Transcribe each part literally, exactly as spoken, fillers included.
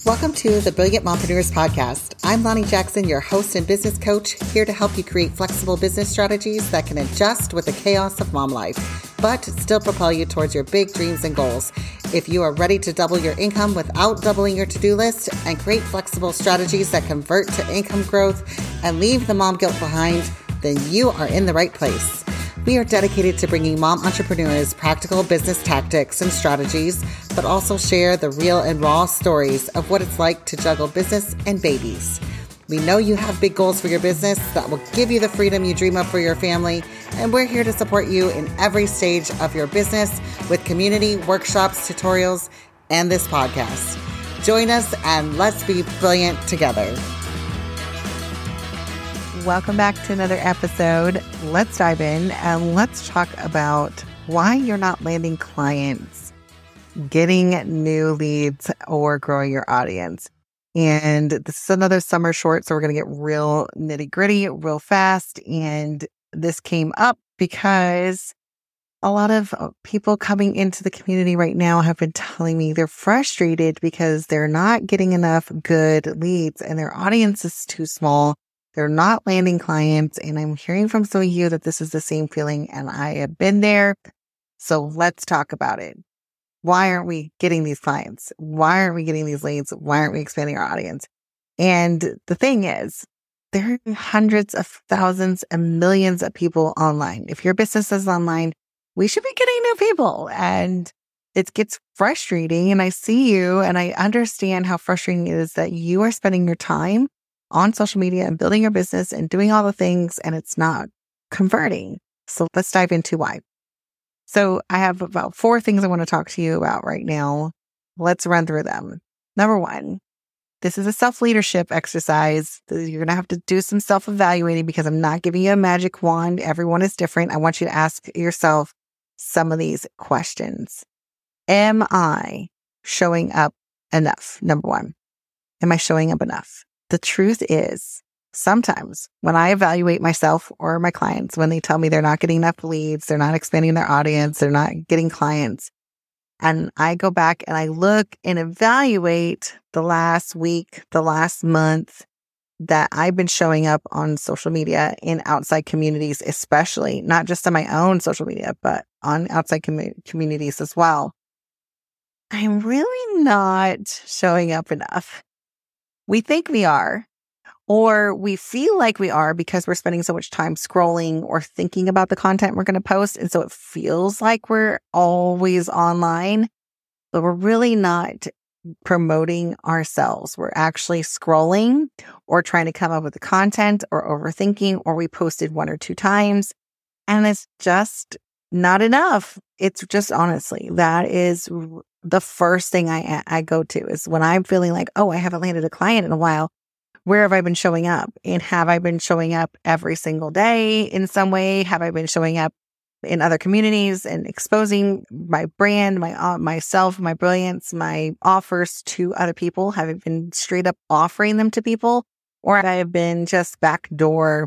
Welcome to the Brilliant Mompreneurs Podcast. I'm Lonnie Jackson, your host and business coach, here to help you create flexible business strategies that can adjust with the chaos of mom life, but still propel you towards your big dreams and goals. If you are ready to double your income without doubling your to-do list and create flexible strategies that convert to income growth and leave the mom guilt behind, then you are in the right place. We are dedicated to bringing mom entrepreneurs practical business tactics and strategies, but also share the real and raw stories of what it's like to juggle business and babies. We know you have big goals for your business that will give you the freedom you dream of for your family, and we're here to support you in every stage of your business with community, workshops, tutorials, and this podcast. Join us and let's be brilliant together. Welcome back to another episode. Let's dive in and let's talk about why you're not landing clients, getting new leads, or growing your audience. And this is another summer short, so we're going to get real nitty gritty real fast. And this came up because a lot of people coming into the community right now have been telling me they're frustrated because they're not getting enough good leads and their audience is too small. They're not landing clients, and I'm hearing from some of you that this is the same feeling, and I have been there. So let's talk about it. Why aren't we getting these clients? Why aren't we getting these leads? Why aren't we expanding our audience? And the thing is, there are hundreds of thousands and millions of people online. If your business is online, we should be getting new people, and it gets frustrating. And I see you, and I understand how frustrating it is that you are spending your time on social media and building your business and doing all the things, and it's not converting. So let's dive into why. So I have about four things I want to talk to you about right now. Let's run through them. Number one, this is a self-leadership exercise. You're going to have to do some self-evaluating because I'm not giving you a magic wand. Everyone is different. I want you to ask yourself some of these questions. Am I showing up enough? Number one, am I showing up enough? The truth is, sometimes when I evaluate myself or my clients, when they tell me they're not getting enough leads, they're not expanding their audience, they're not getting clients, and I go back and I look and evaluate the last week, the last month that I've been showing up on social media in outside communities, especially not just on my own social media, but on outside com- communities as well. I'm really not showing up enough. We think we are, or we feel like we are because we're spending so much time scrolling or thinking about the content we're going to post. And so it feels like we're always online, but we're really not promoting ourselves. We're actually scrolling or trying to come up with the content or overthinking, or we posted one or two times and it's just not enough. It's just honestly, that is the first thing I I go to is when I'm feeling like, oh, I haven't landed a client in a while. Where have I been showing up? And have I been showing up every single day in some way? Have I been showing up in other communities and exposing my brand, my uh, myself, my brilliance, my offers to other people? Have I been straight up offering them to people? Or have I been just backdoor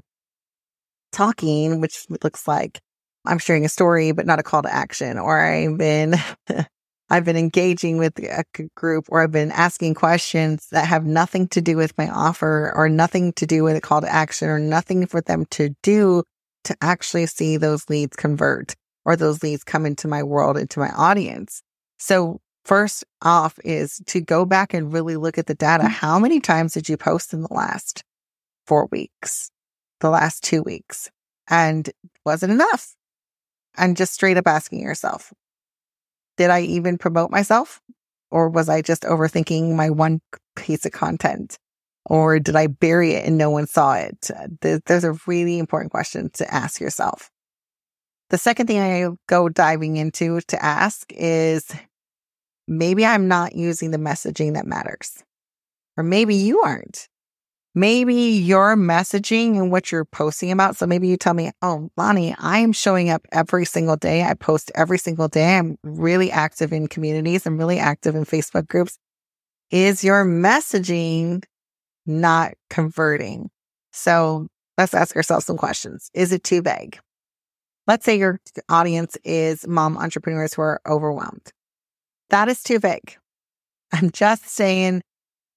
talking, which looks like I'm sharing a story, but not a call to action? Or I've been... I've been engaging with a group, or I've been asking questions that have nothing to do with my offer or nothing to do with a call to action or nothing for them to do to actually see those leads convert or those leads come into my world, into my audience. So first off is to go back and really look at the data. How many times did you post in the last four weeks, the last two weeks? And was it enough? And just straight up asking yourself, did I even promote myself? Or was I just overthinking my one piece of content? Or did I bury it and no one saw it? Those are really important questions to ask yourself. The second thing I go diving into to ask is, maybe I'm not using the messaging that matters. Or maybe you aren't. Maybe your messaging and what you're posting about. So maybe you tell me, oh, Lonnie, I am showing up every single day. I post every single day. I'm really active in communities. I'm really active in Facebook groups. Is your messaging not converting? So let's ask ourselves some questions. Is it too vague? Let's say your audience is mom entrepreneurs who are overwhelmed. That is too vague. I'm just saying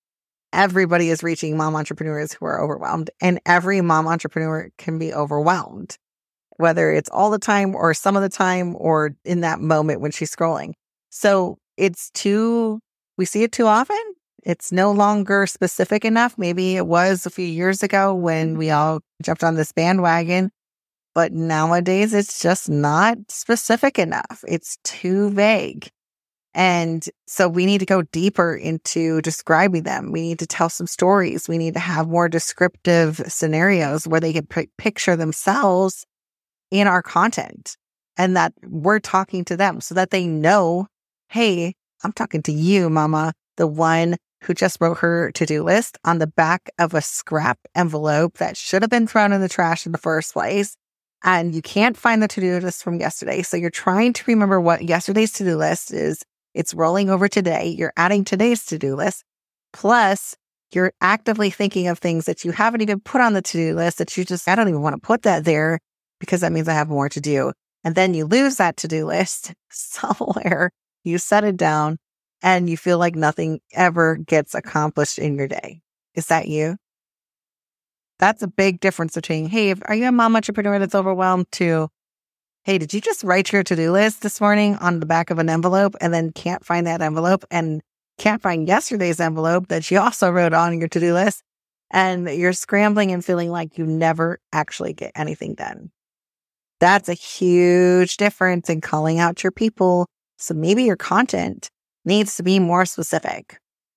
everybody is reaching mom entrepreneurs who are overwhelmed, and every mom entrepreneur can be overwhelmed, whether it's all the time or some of the time or in that moment when she's scrolling. So it's too, we see it too often. It's no longer specific enough. Maybe it was a few years ago when we all jumped on this bandwagon, but nowadays it's just not specific enough. It's too vague. And so we need to go deeper into describing them. We need to tell some stories. We need to have more descriptive scenarios where they can p- picture themselves in our content and that we're talking to them so that they know, hey, I'm talking to you, mama, the one who just wrote her to-do list on the back of a scrap envelope that should have been thrown in the trash in the first place. And you can't find the to-do list from yesterday. So you're trying to remember what yesterday's to-do list is. It's rolling over today. You're adding today's to-do list. Plus, you're actively thinking of things that you haven't even put on the to-do list that you just, I don't even want to put that there because that means I have more to do. And then you lose that to-do list somewhere. You set it down and you feel like nothing ever gets accomplished in your day. Is that you? That's a big difference between, hey, are you a mom entrepreneur that's overwhelmed to, hey, did you just write your to-do list this morning on the back of an envelope and then can't find that envelope and can't find yesterday's envelope that you also wrote on your to-do list, and you're scrambling and feeling like you never actually get anything done? That's a huge difference in calling out your people. So maybe your content needs to be more specific.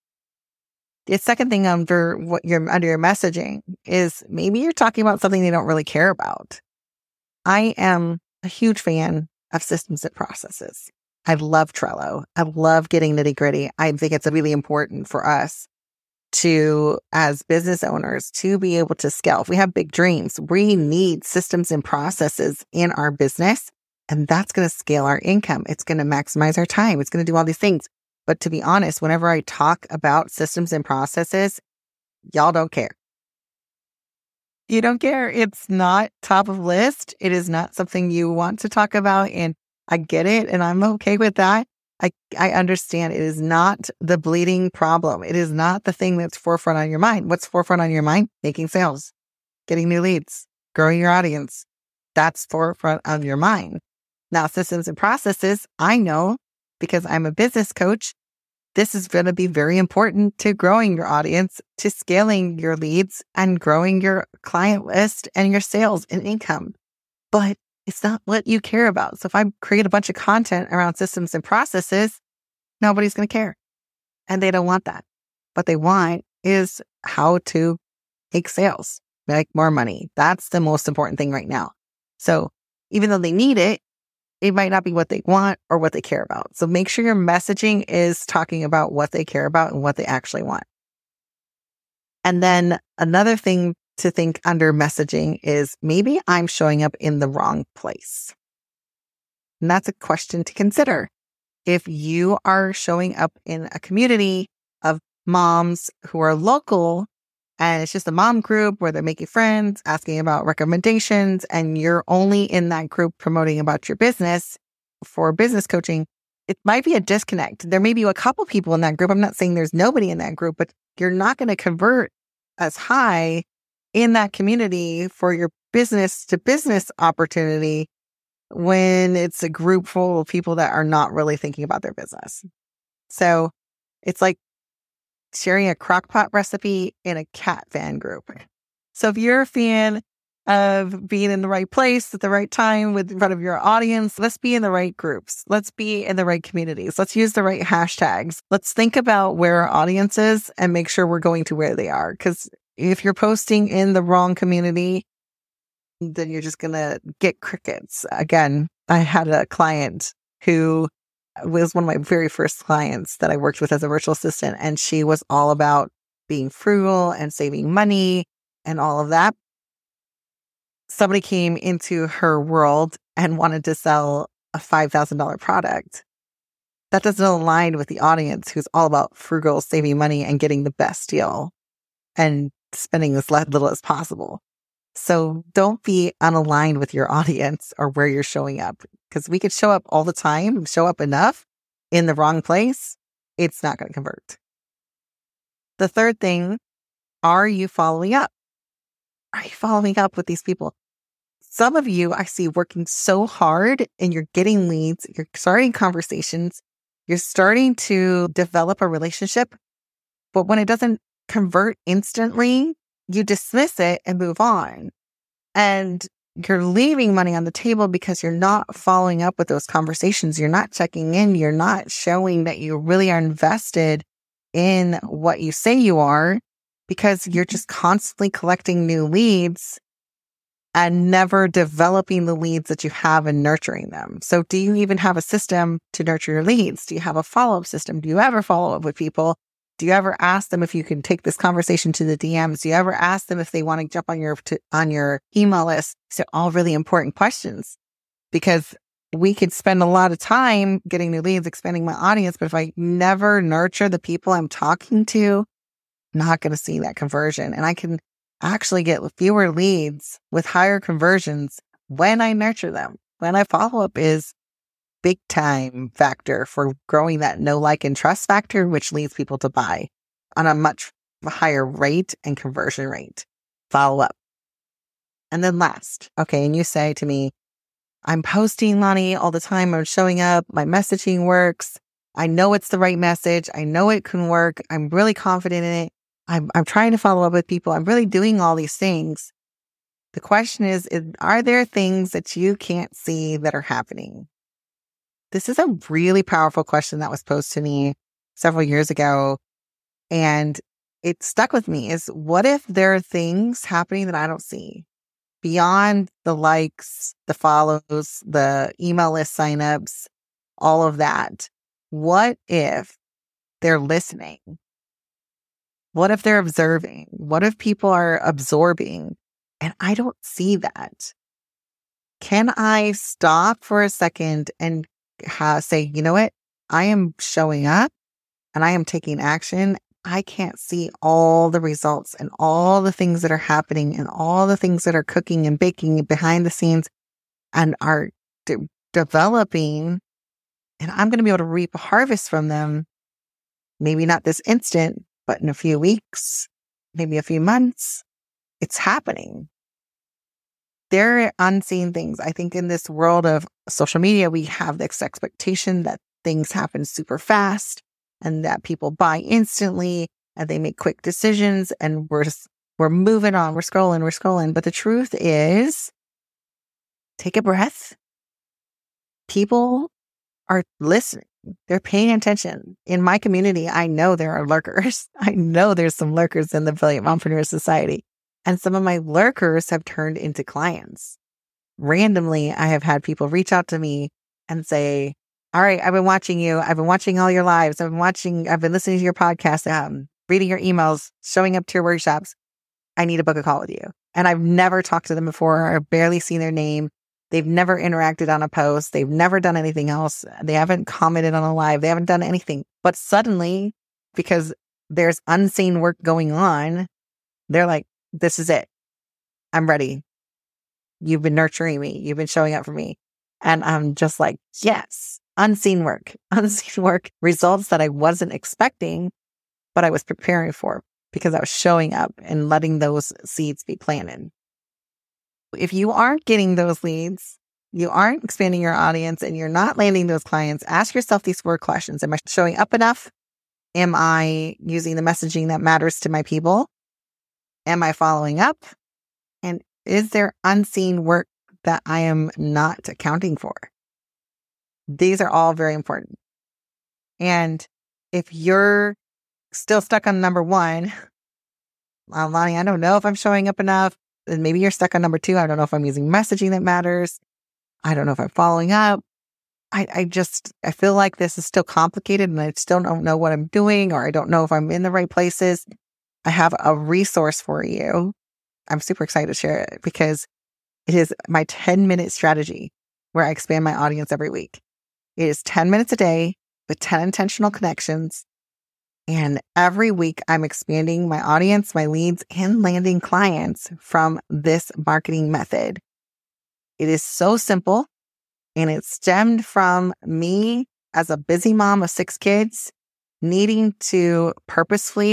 The second thing under what you're under your messaging is maybe you're talking about something they don't really care about. I am a huge fan of systems and processes. I love Trello. I love getting nitty gritty. I think it's really important for us to, as business owners, to be able to scale. If we have big dreams, we need systems and processes in our business, and that's going to scale our income. It's going to maximize our time. It's going to do all these things. But to be honest, whenever I talk about systems and processes, y'all don't care. You don't care. It's not top of list. It is not something you want to talk about. And I get it. And I'm okay with that. I, I understand it is not the bleeding problem. It is not the thing that's forefront on your mind. What's forefront on your mind? Making sales, getting new leads, growing your audience. That's forefront of your mind. Now, systems and processes, I know because I'm a business coach, this is going to be very important to growing your audience, to scaling your leads and growing your client list and your sales and income. But it's not what you care about. So if I create a bunch of content around systems and processes, nobody's going to care. And they don't want that. What they want is how to make sales, make more money. That's the most important thing right now. So even though they need it, it might not be what they want or what they care about. So make sure your messaging is talking about what they care about and what they actually want. And then another thing to think under messaging is maybe I'm showing up in the wrong place. And that's a question to consider. If you are showing up in a community of moms who are local, and it's just a mom group where they're making friends, asking about recommendations, and you're only in that group promoting about your business for business coaching, it might be a disconnect. There may be a couple people in that group. I'm not saying there's nobody in that group, but you're not going to convert as high in that community for your business to business opportunity when it's a group full of people that are not really thinking about their business. So it's like sharing a crockpot recipe in a cat fan group. So if you're a fan of being in the right place at the right time with in front of your audience, let's be in the right groups. Let's be in the right communities. Let's use the right hashtags. Let's think about where our audience is and make sure we're going to where they are. Because if you're posting in the wrong community, then you're just going to get crickets. Again, I had a client who was one of my very first clients that I worked with as a virtual assistant. And she was all about being frugal and saving money and all of that. Somebody came into her world and wanted to sell a five thousand dollars product. That doesn't align with the audience who's all about frugal, saving money and getting the best deal and spending as little as possible. So don't be unaligned with your audience or where you're showing up, because we could show up all the time, show up enough in the wrong place. It's not going to convert. The third thing, are you following up? Are you following up with these people? Some of you I see working so hard and you're getting leads, you're starting conversations, you're starting to develop a relationship. But when it doesn't convert instantly, you dismiss it and move on. And you're leaving money on the table because you're not following up with those conversations. You're not checking in. You're not showing that you really are invested in what you say you are, because you're just constantly collecting new leads and never developing the leads that you have and nurturing them. So do you even have a system to nurture your leads? Do you have a follow-up system? Do you ever follow up with people? Do you ever ask them if you can take this conversation to the D Ms? Do you ever ask them if they want to jump on your to, on your email list? So all really important questions, because we could spend a lot of time getting new leads, expanding my audience. But if I never nurture the people I'm talking to, I'm not going to see that conversion. And I can actually get fewer leads with higher conversions when I nurture them. When I follow up is big time factor for growing that know, like, and trust factor, which leads people to buy on a much higher rate and conversion rate. Follow up. And then last, okay, and you say to me, I'm posting, Lonnie, all the time. I'm showing up. My messaging works. I know it's the right message. I know it can work. I'm really confident in it. I'm, I'm trying to follow up with people. I'm really doing all these things. The question is, is, are there things that you can't see that are happening? This is a really powerful question that was posed to me several years ago, and it stuck with me. Is what if there are things happening that I don't see beyond the likes, the follows, the email list signups, all of that? What if they're listening? What if they're observing? What if people are absorbing and I don't see that? Can I stop for a second and ha- say, you know what? I am showing up and I am taking action. I can't see all the results and all the things that are happening and all the things that are cooking and baking behind the scenes and are de- developing. And I'm going to be able to reap a harvest from them. Maybe not this instant, but in a few weeks, maybe a few months. It's happening. There are unseen things. I think in this world of social media, we have this expectation that things happen super fast and that people buy instantly and they make quick decisions and we're we're moving on, we're scrolling, we're scrolling. But the truth is, take a breath. People are listening. They're paying attention. In my community, I know there are lurkers. I know there's some lurkers in the Brilliant Mompreneur Society. And some of my lurkers have turned into clients. Randomly, I have had people reach out to me and say, all right, I've been watching you. I've been watching all your lives. I've been watching, I've been listening to your podcast, um, reading your emails, showing up to your workshops. I need to book a call with you. And I've never talked to them before. I've barely seen their name. They've never interacted on a post. They've never done anything else. They haven't commented on a live. They haven't done anything. But suddenly, because there's unseen work going on, they're like, this is it. I'm ready. You've been nurturing me. You've been showing up for me. And I'm just like, yes, unseen work, unseen work, results that I wasn't expecting, but I was preparing for because I was showing up and letting those seeds be planted. If you aren't getting those leads, you aren't expanding your audience, and you're not landing those clients, ask yourself these four questions. Am I showing up enough? Am I using the messaging that matters to my people? Am I following up? And is there unseen work that I am not accounting for? These are all very important. And if you're still stuck on number one, well, Lonnie, I don't know if I'm showing up enough. And maybe you're stuck on number two. I don't know if I'm using messaging that matters. I don't know if I'm following up. I, I just, I feel like this is still complicated and I still don't know what I'm doing, or I don't know if I'm in the right places. I have a resource for you. I'm super excited to share it because it is my ten minute strategy where I expand my audience every week. It is ten minutes a day with ten intentional connections. And every week I'm expanding my audience, my leads, and landing clients from this marketing method. It is so simple, and it stemmed from me as a busy mom of six kids needing to purposefully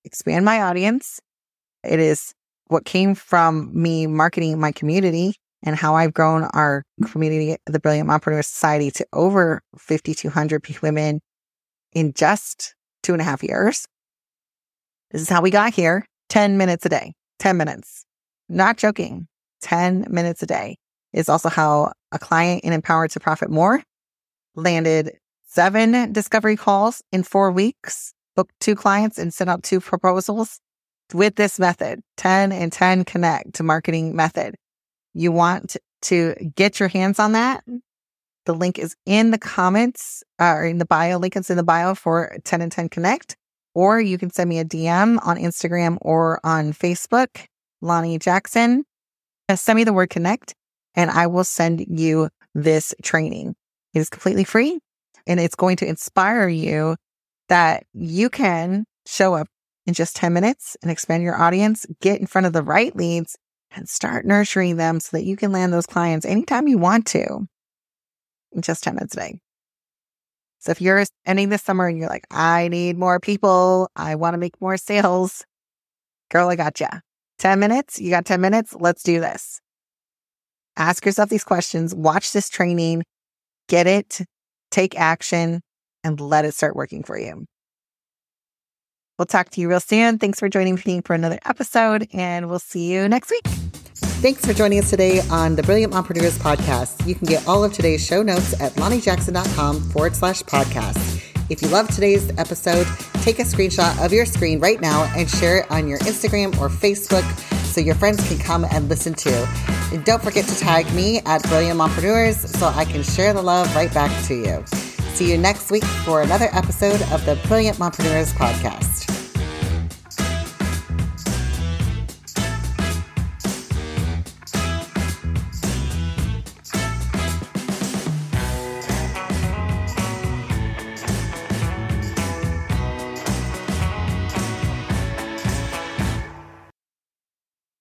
expand my audience. It is what came from me marketing my community and how I've grown our community, the Brilliant Mompreneur Society, to over fifty-two hundred women in just two and a half years. This is how we got here. ten minutes a day, ten minutes. Not joking. ten minutes a day is also how a client in Empowered to Profit More landed seven discovery calls in four weeks, booked two clients and sent out two proposals with this method, ten and ten Connect marketing method. You want to get your hands on that? The link is in the comments uh, or in the bio. Link is in the bio for ten and ten Connect. Or you can send me a D M on Instagram or on Facebook, Lonnie Jackson. Send me the word connect and I will send you this training. It is completely free and it's going to inspire you that you can show up in just ten minutes and expand your audience, get in front of the right leads and start nurturing them so that you can land those clients anytime you want to in just ten minutes a day. So if you're ending this summer and you're like, I need more people, I want to make more sales, girl, I got you. ten minutes, you got ten minutes, let's do this. Ask yourself these questions, watch this training, get it, take action, and let it start working for you. We'll talk to you real soon. Thanks for joining me for another episode, and we'll see you next week. Thanks for joining us today on the Brilliant Mompreneurs Podcast. You can get all of today's show notes at lonniejackson.com forward slash podcast. If you love today's episode, take a screenshot of your screen right now and share it on your Instagram or Facebook so your friends can come and listen too. And don't forget to tag me at Brilliant Mompreneurs so I can share the love right back to you. See you next week for another episode of the Brilliant Mompreneurs Podcast.